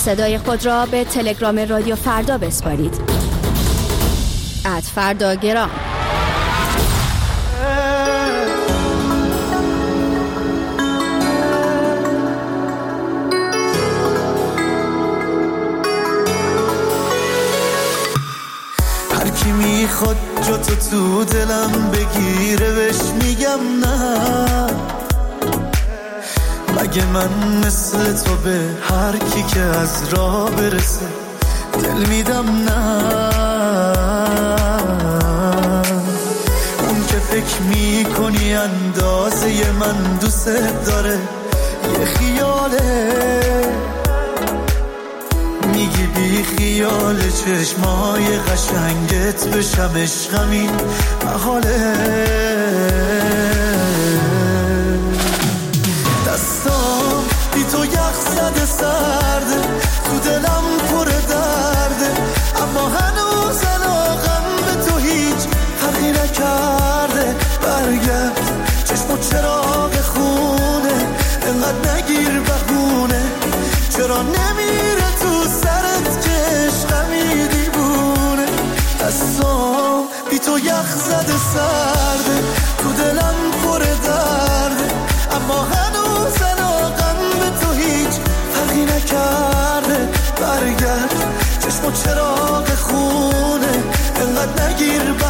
صدای خود را به تلگرام رادیو فردا بسپارید. @فرداگرام. هر کی میخواد جا تو دلم بگیره بهش میگم نه، مگه من مثل تو به هر کی که از راه برسه دل میدم نه. اون که فکر میکنی اندازه من دوست داره یه خیاله، میگی بی خیال چشمای قشنگت بشم عشقم این محاله. دستام بی تو یخ زده سرده، تو دلم پر درده، اما هنوز علاقم به تو هیچ فرقی نکرده. برگرد چشم و چراغ خونه، انقدر نگیر بهونه، چرا نمیره تو سرت که عشقمی دیوونه. دستام بی تو یخ زده سرده، تو دلم پر درده، اما هنوز علاقم به تو هیچ فرقی نکرده. برگرد چشم و چراغ خونه، انقدر نگیر